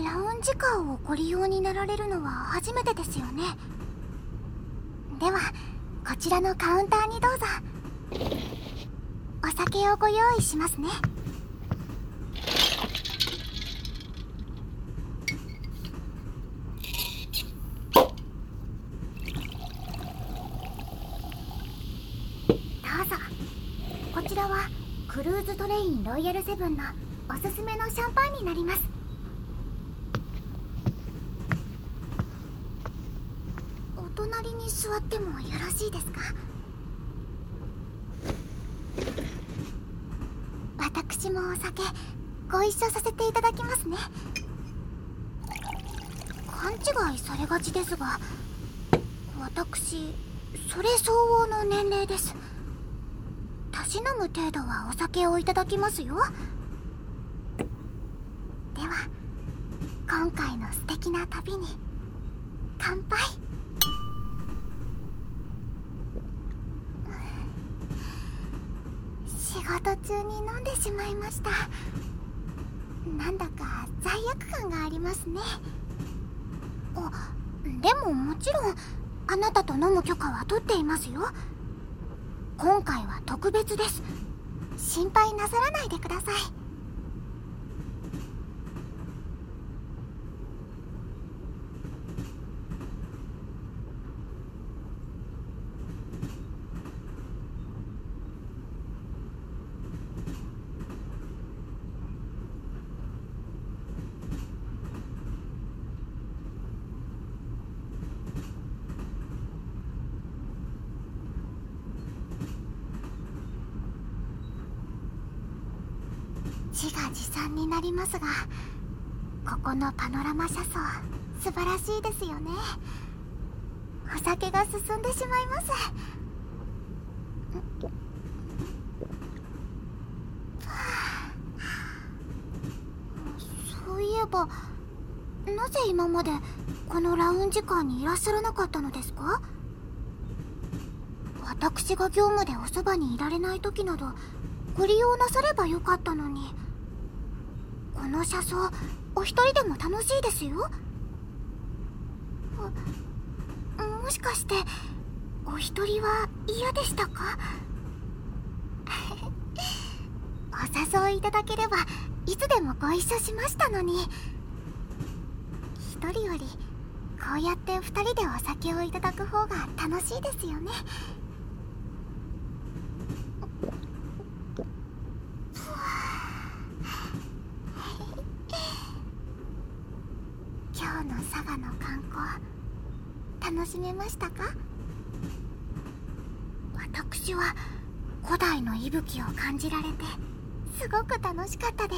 ラウンジカーをご利用になられるのは初めてですよね。ではこちらのカウンターにどうぞ。お酒をご用意しますね。どうぞ。こちらはクルーズトレインロイヤルセブンのおすすめのシャンパンになります。お隣に座ってもよろしいですか？私もお酒ご一緒させていただきますね。勘違いされがちですが、私それ相応の年齢です。たしなむ程度はお酒をいただきますよ。では今回の素敵な旅に乾杯。仕事中に飲んでしまいました。なんだか罪悪感がありますね。でももちろんあなたと飲む許可は取っていますよ。今回は特別です。心配なさらないでください。自画自賛になりますが、ここのパノラマ車窓素晴らしいですよね。お酒が進んでしまいます。そういえばなぜ今までこのラウンジカーにいらっしゃらなかったのですか？私が業務でおそばにいられない時などご利用なさればよかったのに。この車窓お一人でも楽しいですよ。もしかしてお一人は嫌でしたか？お誘いいただければいつでもご一緒しましたのに。一人よりこうやって二人でお酒をいただく方が楽しいですよね。今日の佐賀の観光楽しめましたか？私は古代の息吹を感じられてすごく楽しかったです。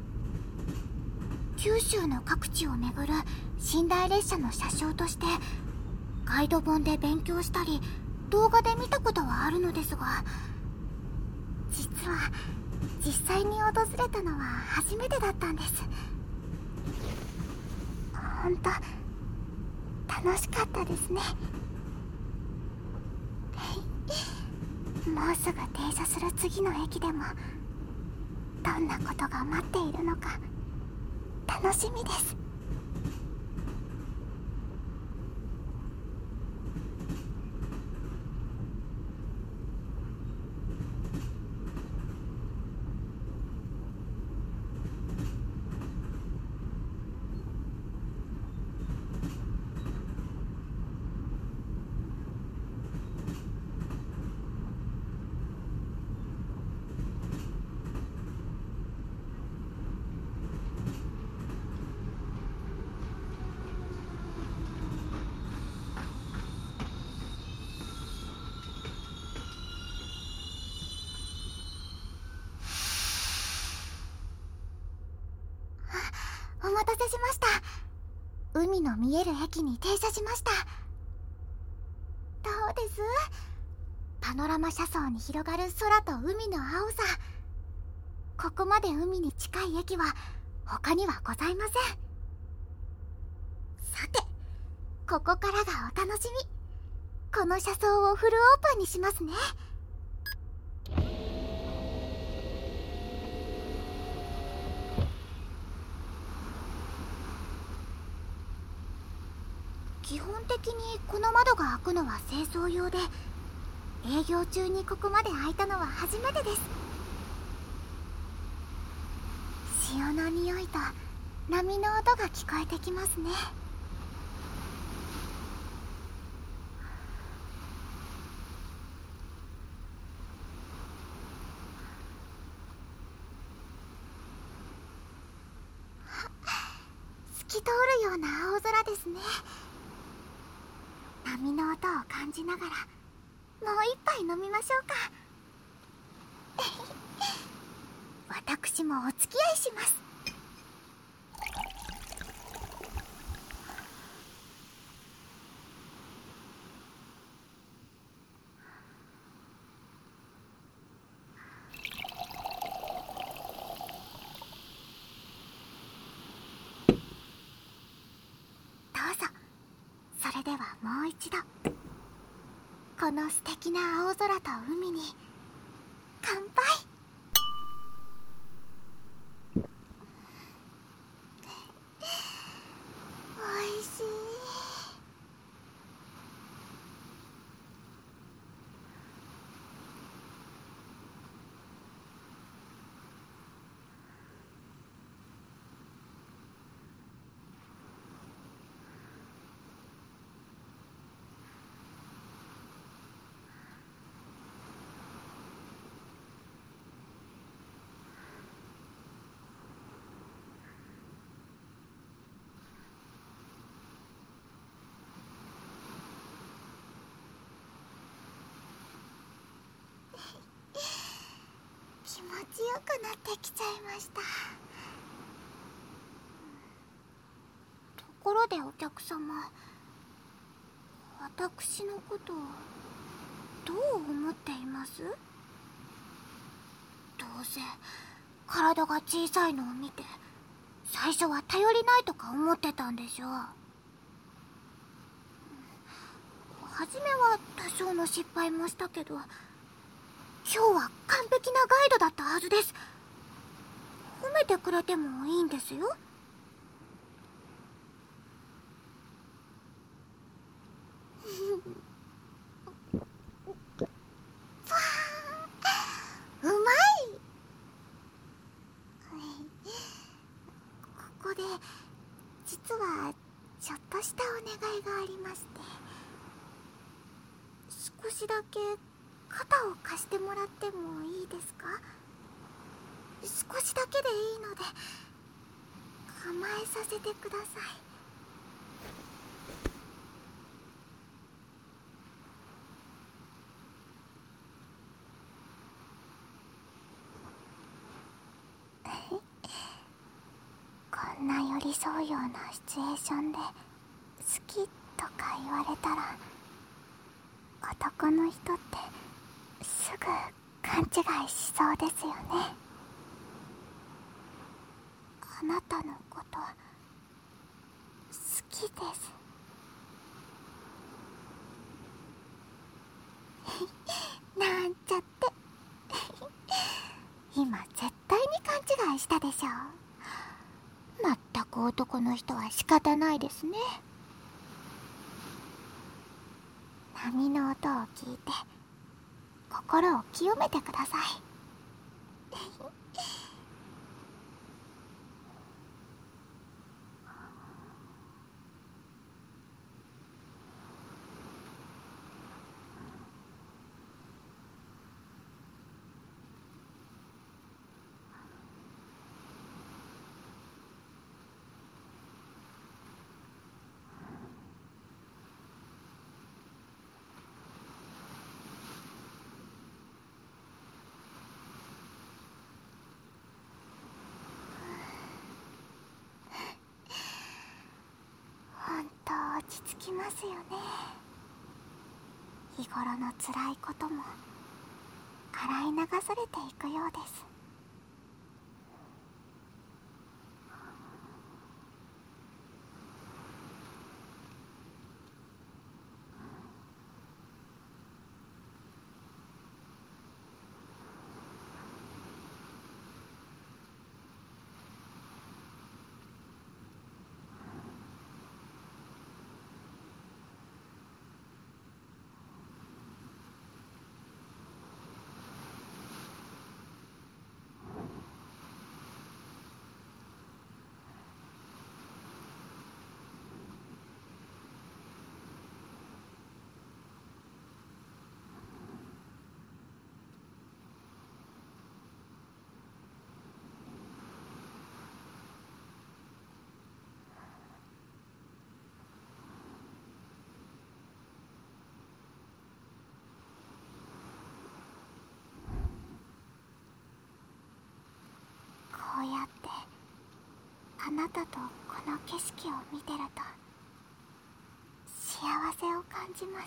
九州の各地を巡る寝台列車の車掌としてガイド本で勉強したり動画で見たことはあるのですが、実は実際に訪れたのは初めてだったんです。ほんと楽しかったですね。もうすぐ停車する次の駅でもどんなことが待っているのか楽しみです。お待たせしました。海の見える駅に停車しました。どうです？パノラマ車窓に広がる空と海の青さ。ここまで海に近い駅は他にはございません。さて、ここからがお楽しみ。この車窓をフルオープンにしますね。 基本的にこの窓が開くのは清掃用で、営業中にここまで開いたのは初めてです。潮の匂いと波の音が聞こえてきますね。透き通るような青空ですね。波の音を感じながらもう一杯飲みましょうか。私もお付き合いします。どうぞ。それではもう一度、この素敵な青空と海に乾杯。おいしい。気持ちよくなってきちゃいました。ところでお客様、私のことどう思っています？どうせ体が小さいのを見て最初は頼りないとか思ってたんでしょう。初めは多少の失敗もしたけど、今日は完璧なガイドだったはずです。褒めてくれてもいいんですよ。うまい。ここで実はちょっとしたお願いがありまして、少しだけ肩を貸してもらってもいいですか？少しだけでいいので構えさせてください。こんな寄り添うようなシチュエーションで好きとか言われたら、男の人ってすぐ勘違いしそうですよね。あなたのこと好きです。なんちゃって今絶対に勘違いしたでしょ。まったく男の人は仕方ないですね。波の音を聞いて心を清めてください。本当落ち着きますよね。日頃の辛いことも洗い流されていくようです。 あなたとこの景色を見てると幸せを感じます。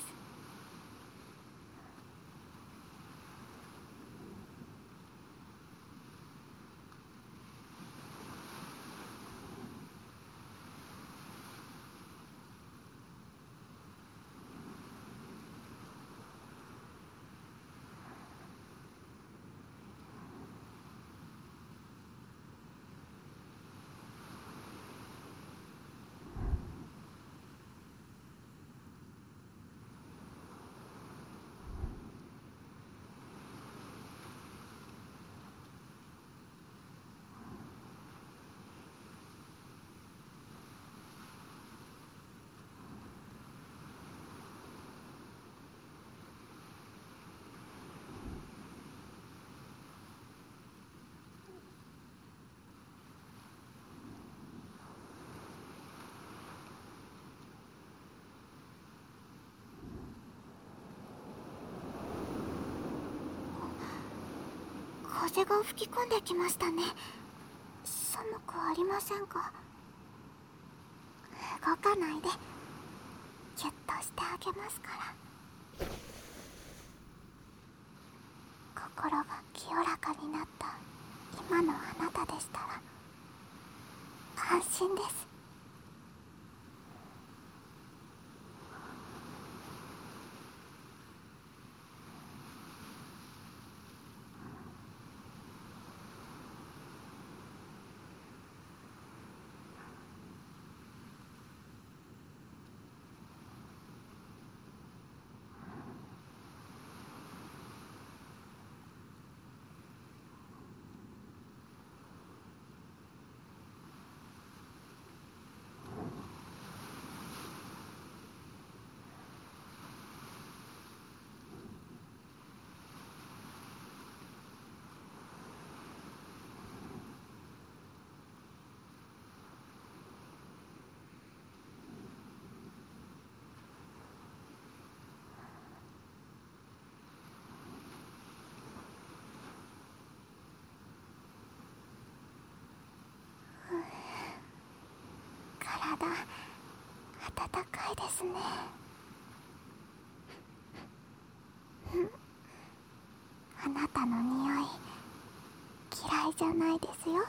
風が吹き込んできましたね。寒くありませんか？動かないで、キュッとしてあげますから。心が清らかになった今のあなたでしたら安心です。体暖かいですね。あなたの匂い嫌いじゃないですよ。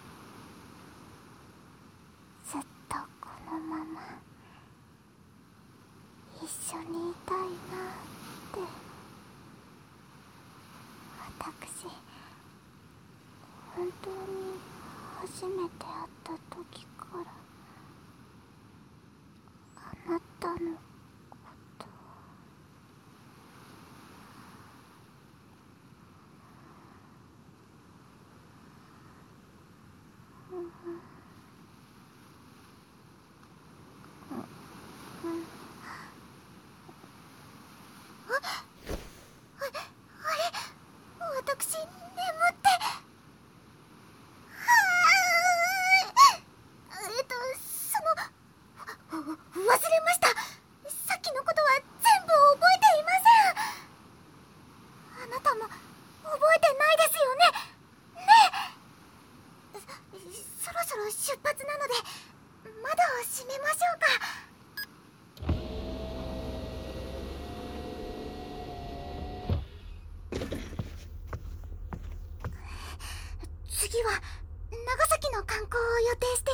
ずっとこのまま一緒にいたいなって私本当に初めて会った時からあなたのこと私、眠って忘れました。さっきのことは全部覚えていません。あなたも覚えてないですよね。そろそろ出発なので窓を閉めましょうか。次は長崎の観光を予定して